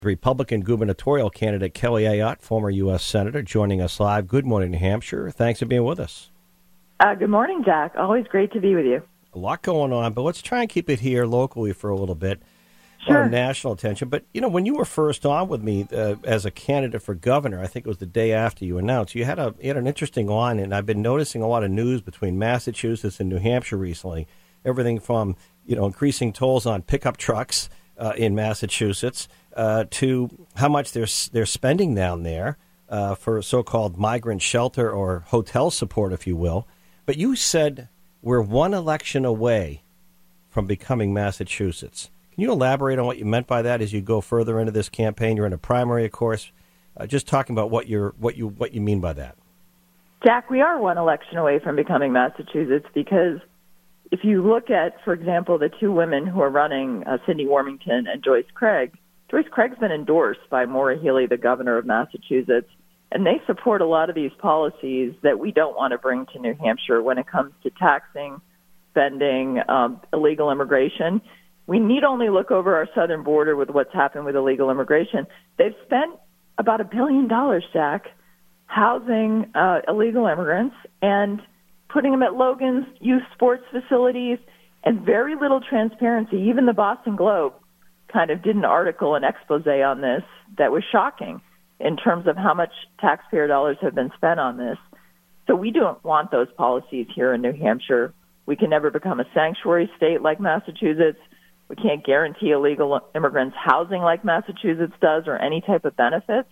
Republican gubernatorial candidate Kelly Ayotte, former U.S. Senator, joining us live. Good morning, New Hampshire. Thanks for being with us. Good morning, Jack. Always great to be with you. A lot going on, but let's try and keep it here locally for a little bit. Sure. National attention. But, when you were first on with me as a candidate for governor, I think it was the day after you announced, you had an interesting line, and I've been noticing a lot of news between Massachusetts and New Hampshire recently. Everything from, increasing tolls on pickup trucks in Massachusetts to how much they're spending down there for so-called migrant shelter or hotel support, if you will. But you said we're one election away from becoming Massachusetts. Can you elaborate on what you meant by that as you go further into this campaign? You're in a primary, of course. Just talking about what you mean by that. Jack, we are one election away from becoming Massachusetts because if you look at, for example, the two women who are running, Cindy Warmington and Joyce Craig, Joyce Craig's been endorsed by Maura Healey, the governor of Massachusetts, and they support a lot of these policies that we don't want to bring to New Hampshire when it comes to taxing, spending, illegal immigration. We need only look over our southern border with what's happened with illegal immigration. They've spent about $1 billion, Jack, housing illegal immigrants and putting them at Logan's youth sports facilities, and very little transparency. Even the Boston Globe kind of did an article, an expose on this that was shocking in terms of how much taxpayer dollars have been spent on this. So we don't want those policies here in New Hampshire. We can never become a sanctuary state like Massachusetts. We can't guarantee illegal immigrants housing like Massachusetts does or any type of benefits.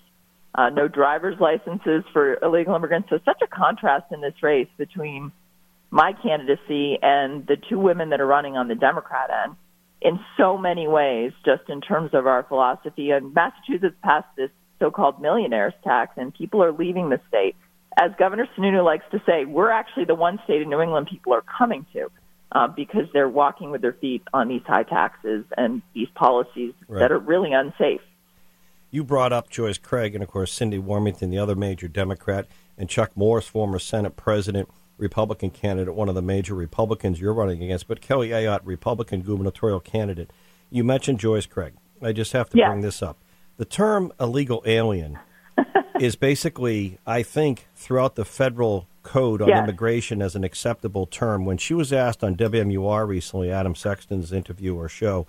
No driver's licenses for illegal immigrants. So such a contrast in this race between my candidacy and the two women that are running on the Democrat end in so many ways, just in terms of our philosophy. And Massachusetts passed this so-called millionaires tax, and people are leaving the state. As Governor Sununu likes to say, we're actually the one state in New England people are coming to because they're walking with their feet on these high taxes and these policies that are really unsafe. You brought up Joyce Craig and, of course, Cindy Warmington, the other major Democrat, and Chuck Morse, former Senate president, Republican candidate, one of the major Republicans you're running against. But Kelly Ayotte, Republican gubernatorial candidate. You mentioned Joyce Craig. I just have to bring this up. The term illegal alien is basically, I think, throughout the federal code on immigration as an acceptable term. When she was asked on WMUR recently, Adam Sexton's interview or show,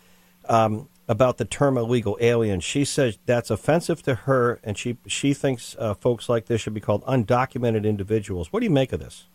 about the term illegal alien, she says that's offensive to her, and she thinks folks like this should be called undocumented individuals. What do you make of this?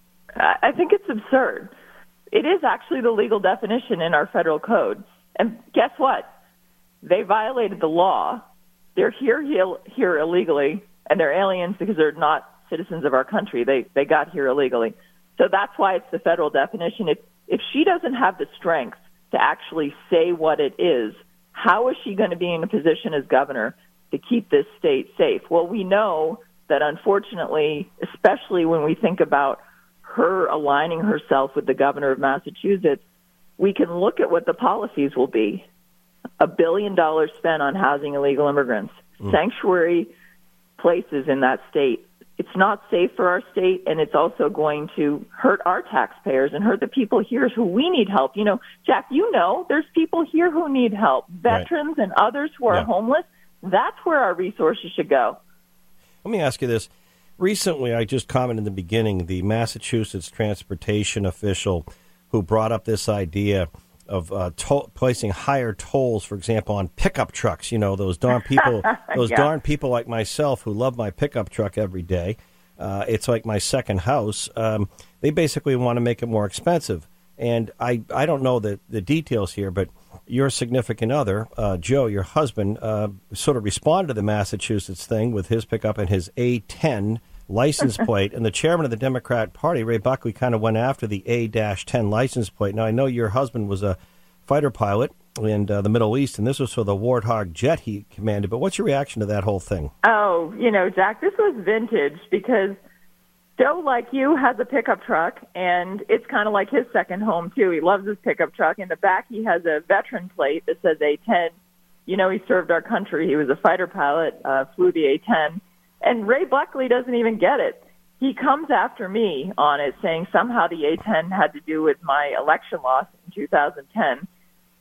I think it's absurd. It is actually the legal definition in our federal code. And guess what? They violated the law. They're here illegally, and they're aliens because they're not citizens of our country. They got here illegally. So that's why it's the federal definition. If she doesn't have the strength to actually say what it is, how is she going to be in a position as governor to keep this state safe? Well, we know that unfortunately, especially when we think about her aligning herself with the governor of Massachusetts, we can look at what the policies will be. $1 billion spent on housing illegal immigrants, sanctuary places in that state. It's not safe for our state, and it's also going to hurt our taxpayers and hurt the people here who we need help. Jack, there's people here who need help, veterans and others who are homeless. That's where our resources should go. Let me ask you this. Recently, I just commented in the beginning, the Massachusetts transportation official who brought up this idea of placing higher tolls, for example, on pickup trucks. Those darn people, darn people like myself who love my pickup truck every day. It's like my second house. They basically want to make it more expensive. And I don't know the details here, but your significant other, Joe, your husband, sort of responded to the Massachusetts thing with his pickup and his A10 license plate. And the chairman of the Democrat Party, Ray Buckley, kind of went after the A-10 license plate. Now, I know your husband was a fighter pilot in the Middle East, and this was for the Warthog jet he commanded. But what's your reaction to that whole thing? Oh, Jack, this was vintage because Joe, like you, has a pickup truck, and it's kind of like his second home, too. He loves his pickup truck. In the back, he has a veteran plate that says A-10. He served our country. He was a fighter pilot, flew the A-10. And Ray Buckley doesn't even get it. He comes after me on it, saying somehow the A-10 had to do with my election loss in 2010.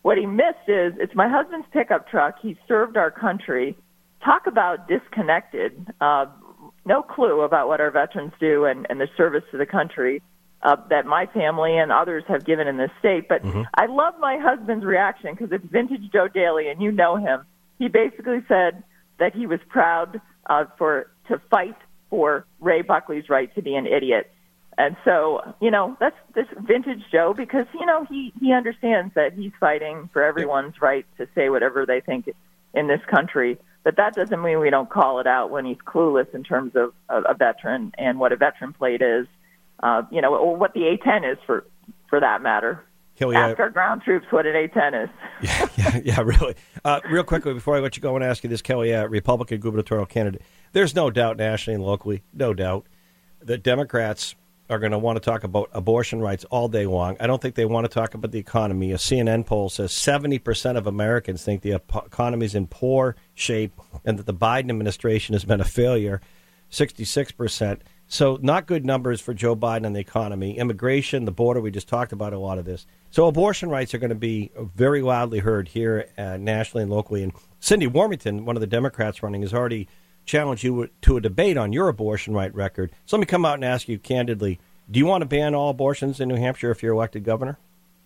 What he missed is it's my husband's pickup truck. He served our country. Talk about disconnected. No clue about what our veterans do and the service to the country that my family and others have given in this state. But I love my husband's reaction because it's vintage Joe Daly, and you know him. He basically said that he was proud to fight for Ray Buckley's right to be an idiot. And so, that's this vintage Joe because, he understands that he's fighting for everyone's right to say whatever they think in this country. But that doesn't mean we don't call it out when he's clueless in terms of a veteran and what a veteran plate is, or what the A-10 is for that matter. Kelly, ask our ground troops what an A-10 is. Yeah, really. Real quickly, before I let you go, I want to ask you this, Kelly, Republican gubernatorial candidate. There's no doubt nationally and locally, no doubt, that Democrats are going to want to talk about abortion rights all day long. I don't think they want to talk about the economy. A CNN poll says 70% of Americans think the economy is in poor shape and that the Biden administration has been a failure, 66%. So not good numbers for Joe Biden on the economy. Immigration, the border, we just talked about a lot of this. So abortion rights are going to be very loudly heard here nationally and locally. And Cindy Warmington, one of the Democrats running, has already challenged you to a debate on your abortion right record. So let me come out and ask you candidly, do you want to ban all abortions in New Hampshire if you're elected governor?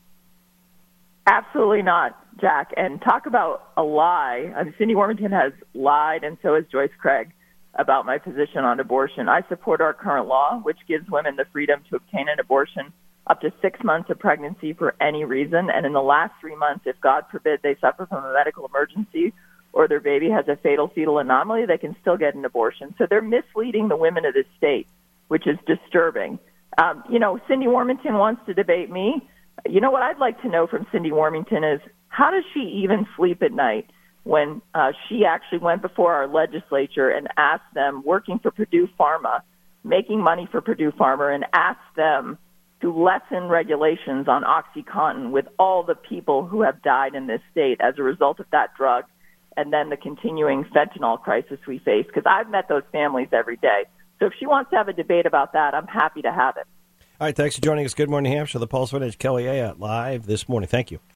Absolutely not, Jack. And talk about a lie. Cindy Warmington has lied, and so has Joyce Craig, about my position on abortion. I support our current law, which gives women the freedom to obtain an abortion up to 6 months of pregnancy for any reason. And in the last 3 months, if God forbid they suffer from a medical emergency or their baby has a fatal fetal anomaly, they can still get an abortion. So they're misleading the women of this state, which is disturbing. Cindy Warmington wants to debate me. You know what I'd like to know from Cindy Warmington is how does she even sleep at night when she actually went before our legislature and asked them, working for Purdue Pharma, making money for Purdue Pharma, and asked them to lessen regulations on OxyContin with all the people who have died in this state as a result of that drug, and then the continuing fentanyl crisis we face, because I've met those families every day. So if she wants to have a debate about that, I'm happy to have it. All right, thanks for joining us. Good Morning, New Hampshire. The Pulse Vintage, Kelly Ayotte, live this morning. Thank you.